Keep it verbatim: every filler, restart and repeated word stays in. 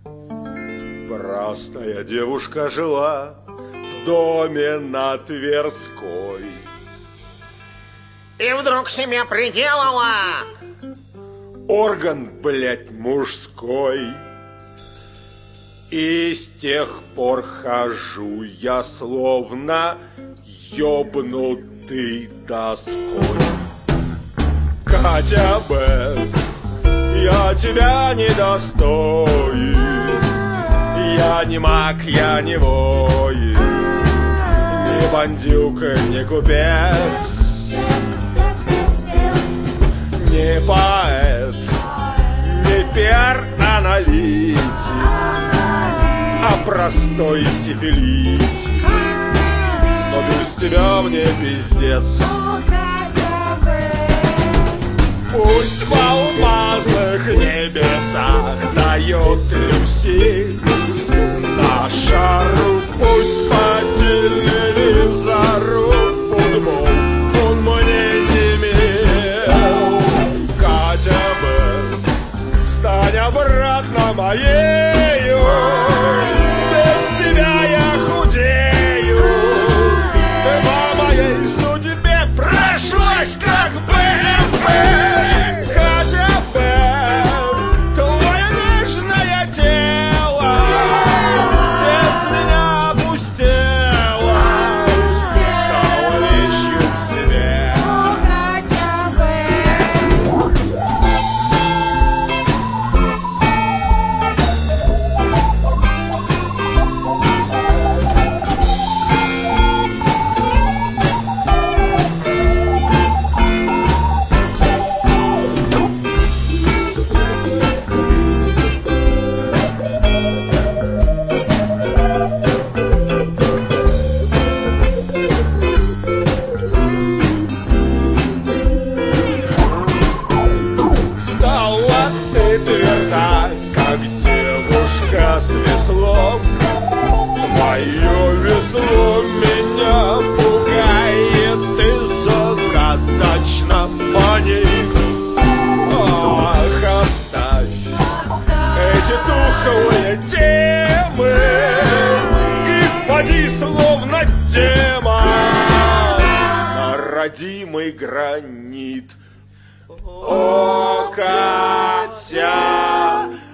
Простая девушка жила в доме на Тверской. И вдруг себе приделала орган, блядь, мужской. И с тех пор хожу я словно ёбнутый доской. Катя Б, я тебя не достоин. Я не маг, я не воин, не бандюка, не купец, не поэт, не пиар-аналитик, а простой сифилитик. Но без тебя мне пиздец. Пусть в алмазных небесах дает Люси на шару, пусть по телевизору футбол он мне не мил. Катя Б, стань обратно моею, без тебя я худею. Ты по моей судьбе прошлась как бэ эм вэ. Как девушка с веслом, твое весло меня пугает и загадочно манит. Ах, оставь эти тухлые темы и поди словно демон на родимый гранит. О, Катя!